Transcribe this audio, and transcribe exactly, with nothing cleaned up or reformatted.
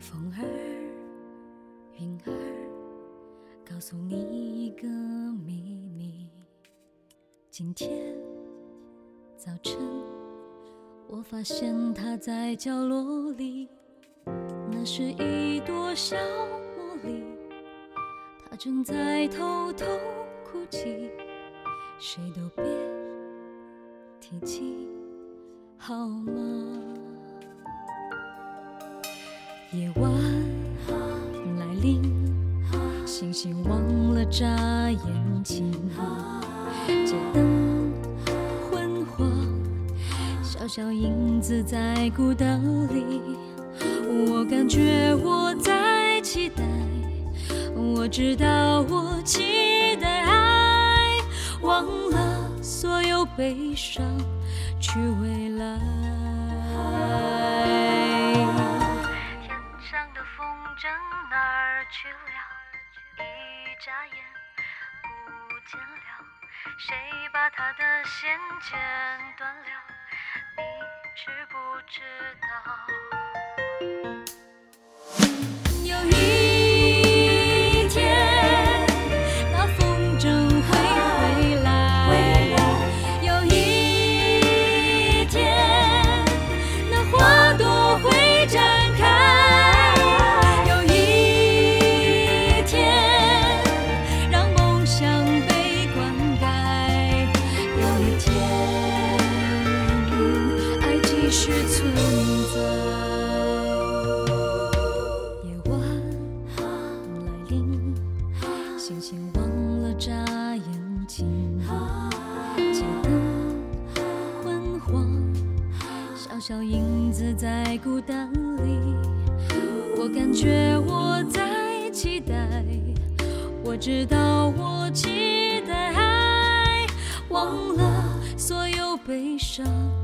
风儿，云儿，告诉你一个秘密。今天早晨，我发现它在角落里，那是一朵小茉莉，它正在偷偷哭泣。谁都别提起，好吗？夜晚来临，星星忘了眨眼睛，街灯昏黄，小小影子在孤岛里。我感觉我在期待，我知道我期待爱，忘了所有悲伤，去未来。 哪儿去了？一眨眼不见了，谁把他的线剪断了？你知不知道？ 有一天，那风筝会回来；有一天，那花朵会绽开。是存在。夜晚来临，星星忘了眨眼睛，街灯昏黄，小小影子在孤单里。我感觉我在期待，我知道我期待爱，忘了所有悲伤。